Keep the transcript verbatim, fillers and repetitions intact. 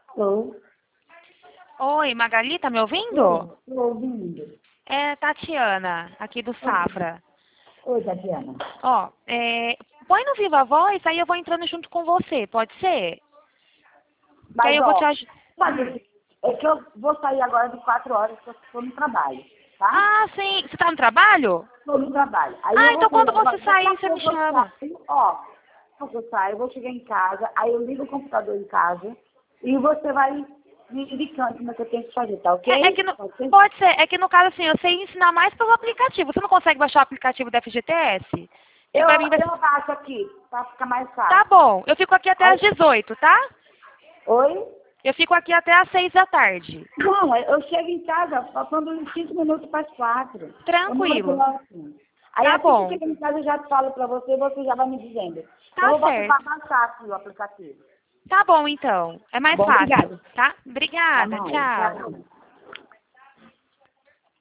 Estou. Oi, Magali, tá me ouvindo? Estou ouvindo. É Tatiana, aqui do Safra. Oi, Tatiana. Ó, é, põe no Viva Voz, aí eu vou entrando junto com você, pode ser? Que aí Mas, eu vou ó, te ajudar. sabe, assim, é que eu vou sair agora de quatro horas, porque eu estou no trabalho, tá? Ah, sim. Você tá no trabalho? Estou no trabalho. Aí Ah, eu vou então sair quando agora, você daqui sair, a você me pouco eu chama. saio, ó, quando eu saio, eu vou chegar em casa, aí eu ligo o computador em casa e você vai me indicando como é que eu tenho que fazer, tá É, é ok? que no, Pode ser? pode ser, é que no caso assim, eu sei ensinar mais pelo aplicativo. Você não consegue baixar o aplicativo da F G T S? Que Eu, pra mim vai ser... eu baixo aqui, pra ficar mais Tá fácil. bom, eu fico aqui até Aí, às dezoito, tá? oi? Eu fico aqui até às seis da tarde. Não, eu chego em casa faltando uns cinco minutos para as quatro. Eu moro Tranquilo. próximo. Aí Tá assim que eu bom. chego em casa eu já falo para você e você já vai me dizendo. Então Tá eu vou tentar certo. baixar aqui o aplicativo. Tá bom, então. É Tá mais bom? fácil, Obrigada. tá? Tá Obrigada. bom. Tchau. Tchau.